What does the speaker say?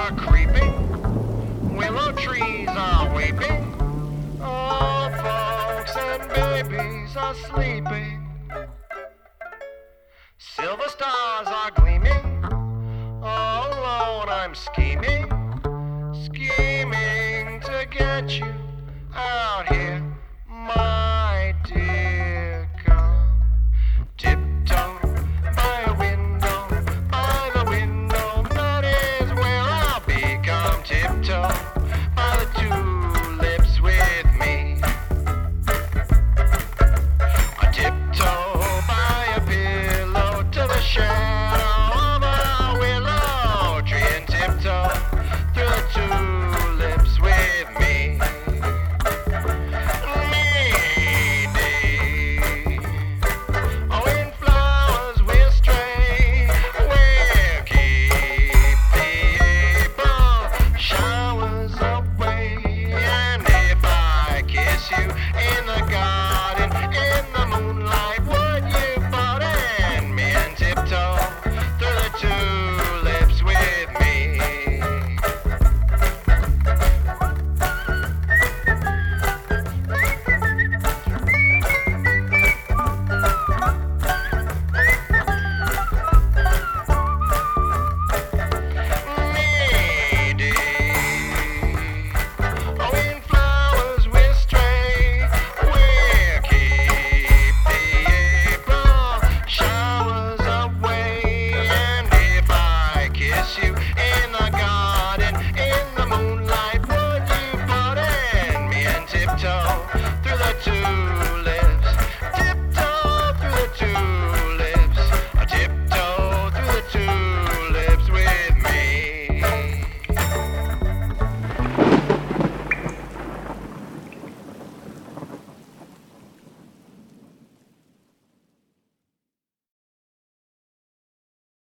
are creeping, willow trees are weeping, old folks and babies are sleeping. Silver stars are gleaming, all alone I'm scheming, scheming to get you out